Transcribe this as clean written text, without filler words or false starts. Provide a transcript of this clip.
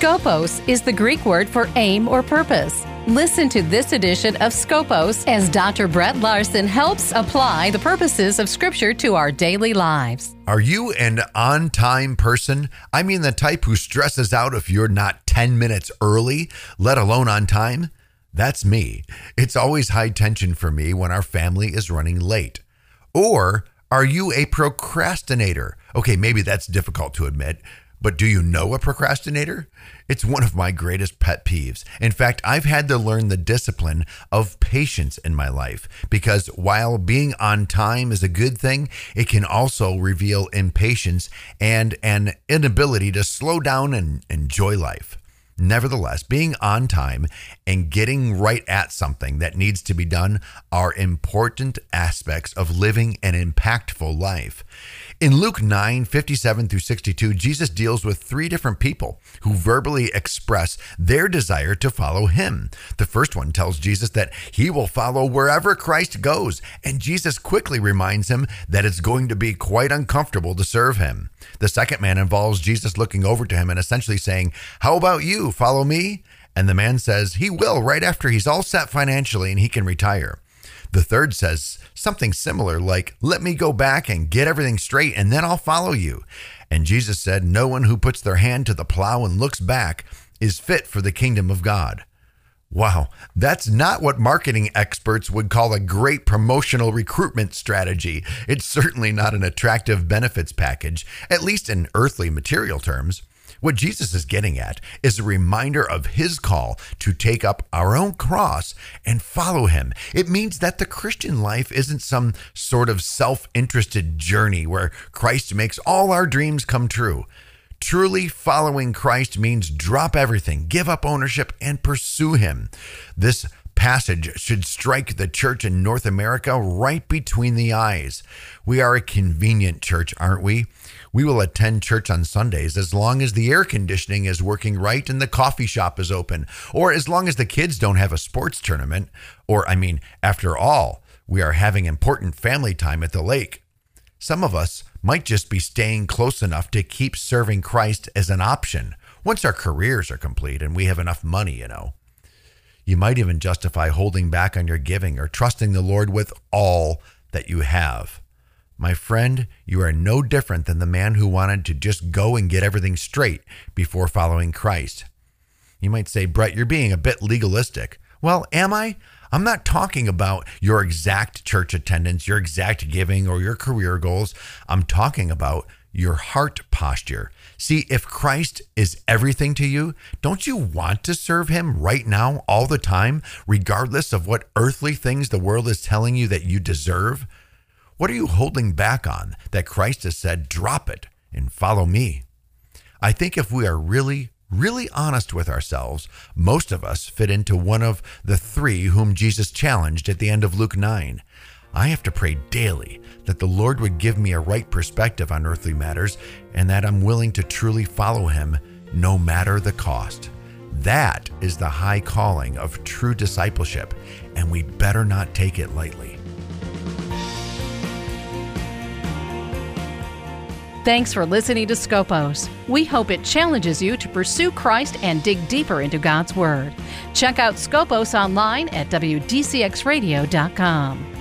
Scopos is the Greek word for aim or purpose. Listen to this edition of Scopos as Dr. Brett Larson helps apply the purposes of Scripture to our daily lives. Are you an on-time person? I mean the type who stresses out if you're not 10 minutes early, let alone on time? That's me. It's always high tension for me when our family is running late. Or are you a procrastinator? Okay, maybe that's difficult to admit, but do you know a procrastinator? It's one of my greatest pet peeves. In fact, I've had to learn the discipline of patience in my life because while being on time is a good thing, it can also reveal impatience and an inability to slow down and enjoy life. Nevertheless, being on time and getting right at something that needs to be done are important aspects of living an impactful life. In Luke 9:57 through 62, Jesus deals with three different people who verbally express their desire to follow him. The first one tells Jesus that he will follow wherever Christ goes, and Jesus quickly reminds him that it's going to be quite uncomfortable to serve him. The second man involves Jesus looking over to him and essentially saying, "How about you? Follow me?" And the man says he will right after he's all set financially and he can retire. The third says something similar like, "Let me go back and get everything straight and then I'll follow you." And Jesus said, "No one who puts their hand to the plow and looks back is fit for the kingdom of God." Wow, that's not what marketing experts would call a great promotional recruitment strategy. It's certainly not an attractive benefits package, at least in earthly material terms. What Jesus is getting at is a reminder of his call to take up our own cross and follow him. It means that the Christian life isn't some sort of self-interested journey where Christ makes all our dreams come true. Truly following Christ means drop everything, give up ownership, and pursue him. This passage should strike the church in North America right between the eyes. We are a convenient church, aren't we? We will attend church on Sundays as long as the air conditioning is working right and the coffee shop is open, or as long as the kids don't have a sports tournament, after all, we are having important family time at the lake. Some of us might just be staying close enough to keep serving Christ as an option once our careers are complete and we have enough money, You might even justify holding back on your giving or trusting the Lord with all that you have. My friend, you are no different than the man who wanted to just go and get everything straight before following Christ. You might say, "Brett, you're being a bit legalistic." Well, am I? I'm not talking about your exact church attendance, your exact giving, or your career goals. I'm talking about your heart posture. See, if Christ is everything to you, don't you want to serve him right now, all the time, regardless of what earthly things the world is telling you that you deserve? What are you holding back on that Christ has said, drop it and follow me? I think if we are really honest with ourselves, most of us fit into one of the three whom Jesus challenged at the end of Luke 9. I have to pray daily that the Lord would give me a right perspective on earthly matters and that I'm willing to truly follow him no matter the cost. That is the high calling of true discipleship, and we better not take it lightly. Thanks for listening to Scopos. We hope it challenges you to pursue Christ and dig deeper into God's Word. Check out Scopos online at WDCXradio.com.